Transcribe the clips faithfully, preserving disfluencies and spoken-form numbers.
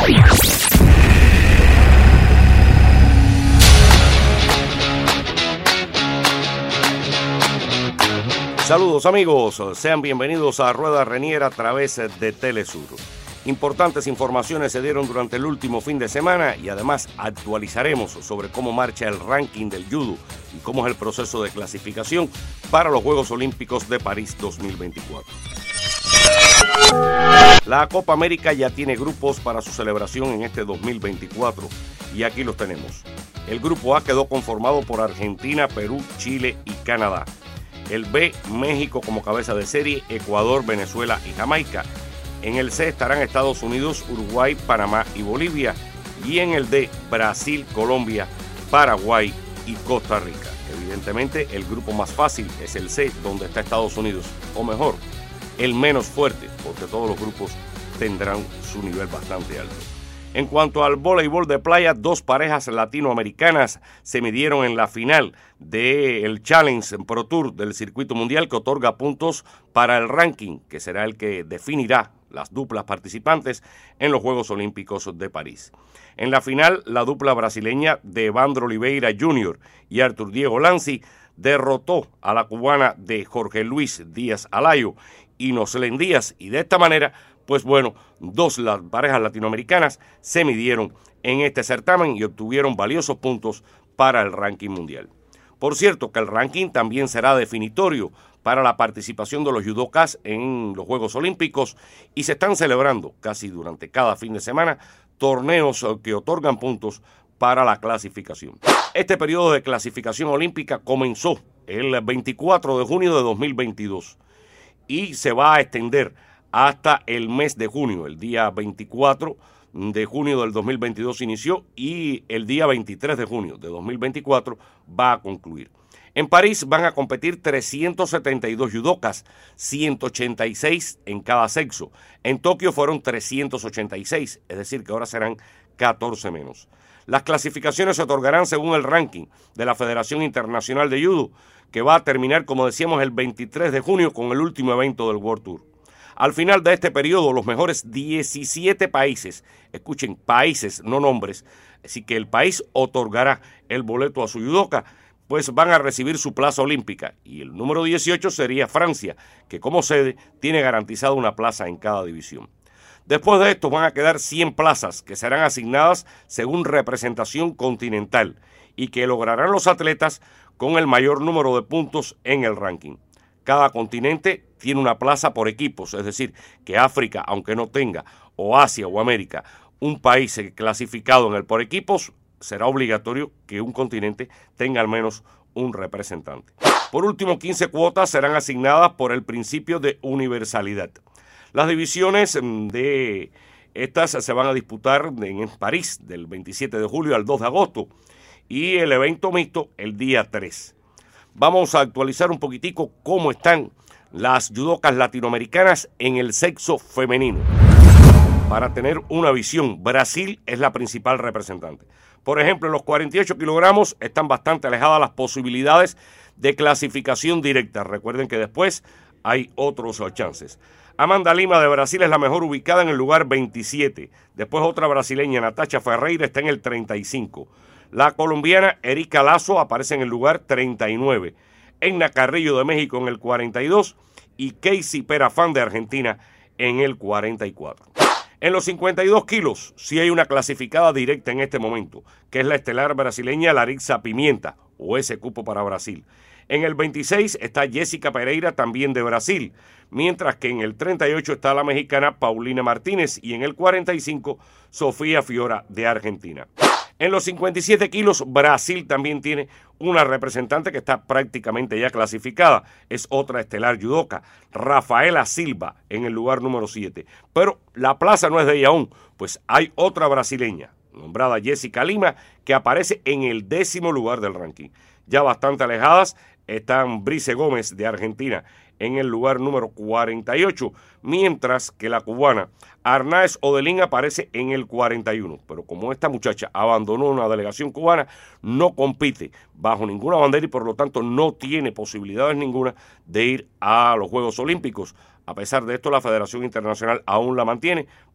Saludos amigos, sean bienvenidos a Rueda Renier a través de Telesur. Importantes informaciones se dieron durante el último fin de semana y además actualizaremos sobre cómo marcha el ranking del judo y cómo es el proceso de clasificación para los Juegos Olímpicos de París dos mil veinticuatro. La Copa América ya tiene grupos para su celebración en este dos mil veinticuatro y aquí los tenemos. El grupo A quedó conformado por Argentina, Perú, Chile y Canadá. El B, México como cabeza de serie, Ecuador, Venezuela y Jamaica. En el C estarán Estados Unidos, Uruguay, Panamá y Bolivia. Y en el D, Brasil, Colombia, Paraguay y Costa Rica. Evidentemente, el grupo más fácil es el C, donde está Estados Unidos. O mejor, el menos fuerte, porque todos los grupos tendrán su nivel bastante alto. En cuanto al voleibol de playa, dos parejas latinoamericanas se midieron en la final del Challenge Pro Tour del circuito mundial que otorga puntos para el ranking, que será el que definirá las duplas participantes en los Juegos Olímpicos de París. En la final, la dupla brasileña de Evandro Oliveira junior y Arthur Diego Lanzi derrotó a la cubana de Jorge Luis Díaz Alayo y Noslen Díaz, y de esta manera, pues bueno, dos las parejas latinoamericanas se midieron en este certamen y obtuvieron valiosos puntos para el ranking mundial. Por cierto que el ranking también será definitorio para la participación de los judokas en los Juegos Olímpicos y se están celebrando casi durante cada fin de semana torneos que otorgan puntos para la clasificación. Este periodo de clasificación olímpica comenzó el veinticuatro de junio de dos mil veintidós y se va a extender hasta el mes de junio. El día veinticuatro de junio del dos mil veintidós inició y el día veintitrés de junio de dos mil veinticuatro va a concluir. En París van a competir trescientos setenta y dos judokas, ciento ochenta y seis en cada sexo. En Tokio fueron trescientos ochenta y seis, es decir que ahora serán catorce menos. Las clasificaciones se otorgarán según el ranking de la Federación Internacional de Judo, que va a terminar, como decíamos, el veintitrés de junio con el último evento del World Tour. Al final de este periodo, los mejores diecisiete países, escuchen, países, no nombres, así que el país otorgará el boleto a su judoka, pues van a recibir su plaza olímpica. Y el número dieciocho sería Francia, que como sede tiene garantizada una plaza en cada división. Después de esto van a quedar cien plazas que serán asignadas según representación continental y que lograrán los atletas con el mayor número de puntos en el ranking. Cada continente tiene una plaza por equipos, es decir, que África, aunque no tenga, o Asia o América, un país clasificado en el por equipos, será obligatorio que un continente tenga al menos un representante. Por último, quince cuotas serán asignadas por el principio de universalidad. Las divisiones de estas se van a disputar en París del veintisiete de julio al dos de agosto y el evento mixto el día tres. Vamos a actualizar un poquitico cómo están las judokas latinoamericanas en el sexo femenino. Para tener una visión, Brasil es la principal representante. Por ejemplo, en los cuarenta y ocho kilogramos están bastante alejadas las posibilidades de clasificación directa. Recuerden que después hay otros chances. Amanda Lima de Brasil es la mejor ubicada en el lugar veintisiete. Después otra brasileña, Natacha Ferreira, está en el treinta y cinco. La colombiana Erika Lazo aparece en el lugar treinta y nueve. Enna Carrillo de México en el cuarenta y dos y Casey Perafán de Argentina en el cuarenta y cuatro. En los cincuenta y dos kilos sí hay una clasificada directa en este momento, que es la estelar brasileña Larissa Pimienta, o ese cupo para Brasil. En el veintiséis está Jessica Pereira, también de Brasil, mientras que en el treinta y ocho está la mexicana Paulina Martínez y en el cuarenta y cinco Sofía Fiora de Argentina. En los cincuenta y siete kilos, Brasil también tiene una representante que está prácticamente ya clasificada. Es otra estelar judoka, Rafaela Silva, en el lugar número siete. Pero la plaza no es de ella aún, pues hay otra brasileña, nombrada Jessica Lima, que aparece en el décimo lugar del ranking. Ya bastante alejadas están Brice Gómez de Argentina en el lugar número cuarenta y ocho, mientras que la cubana Arnaez Odelín aparece en el cuarenta y uno. Pero como esta muchacha abandonó una delegación cubana, no compite bajo ninguna bandera y por lo tanto no tiene posibilidades ninguna de ir a los Juegos Olímpicos. A pesar de esto, la Federación Internacional aún la mantiene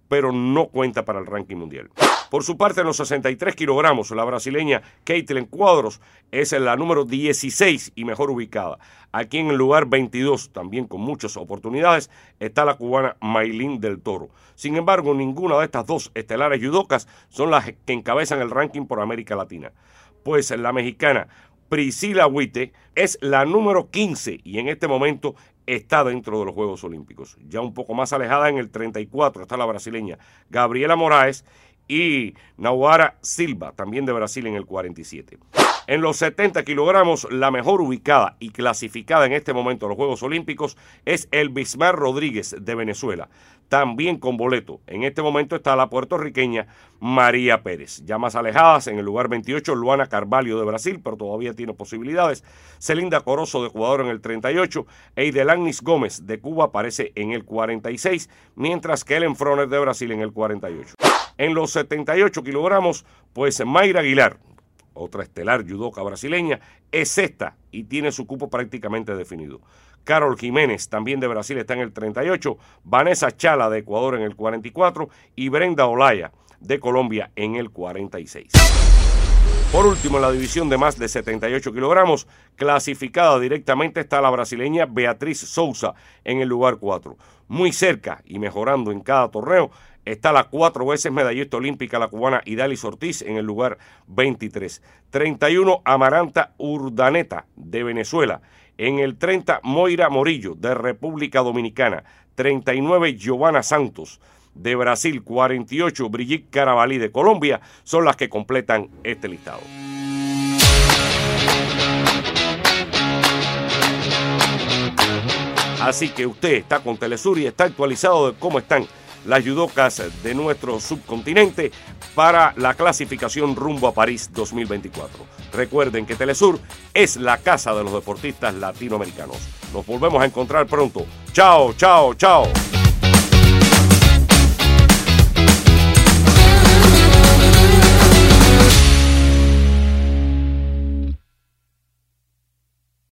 pero no cuenta para el ranking mundial. Por su parte, en los sesenta y tres kilogramos, la brasileña Caitlin Quadros es la número dieciséis y mejor ubicada. Aquí en el lugar veintidós, también con muchas oportunidades, está la cubana Maylin del Toro. Sin embargo, ninguna de estas dos estelares judocas son las que encabezan el ranking por América Latina. Pues la mexicana Priscila Huite es la número quince y en este momento está dentro de los Juegos Olímpicos. Ya un poco más alejada, en el treinta y cuatro, está la brasileña Gabriela Moraes y Nauara Silva, también de Brasil, en el cuarenta y siete. En los setenta kilogramos, la mejor ubicada y clasificada en este momento a los Juegos Olímpicos es el Bismar Rodríguez de Venezuela, también con boleto. En este momento está la puertorriqueña María Pérez. Ya más alejadas, en el lugar veintiocho, Luana Carvalho de Brasil, pero todavía tiene posibilidades. Celinda Corozo de Ecuador en el treinta y ocho. Eidelanis Gómez de Cuba aparece en el cuarenta y seis, mientras que Ellen Froner de Brasil en el cuarenta y ocho. En los setenta y ocho kilogramos, pues Mayra Aguilar, otra estelar judoka brasileña, es sexta y tiene su cupo prácticamente definido. Carol Jiménez, también de Brasil, está en el treinta y ocho, Vanessa Chala de Ecuador en el cuarenta y cuatro y Brenda Olaya de Colombia en el cuarenta y seis. Por último, en la división de más de setenta y ocho kilogramos, clasificada directamente está la brasileña Beatriz Souza en el lugar cuatro. Muy cerca y mejorando en cada torneo está la cuatro veces medallista olímpica, la cubana Idalis Ortiz, en el lugar veintitrés. treinta y uno, Amaranta Urdaneta, de Venezuela. En el treinta, Moira Morillo, de República Dominicana. treinta y nueve, Giovanna Santos, de Brasil. cuarenta y ocho, Brigitte Carabalí, de Colombia, son las que completan este listado. Así que usted está con Telesur y está actualizado de cómo están las judocas de nuestro subcontinente para la clasificación rumbo a París dos mil veinticuatro. Recuerden que Telesur es la casa de los deportistas latinoamericanos. Nos volvemos a encontrar pronto. Chao, chao, chao.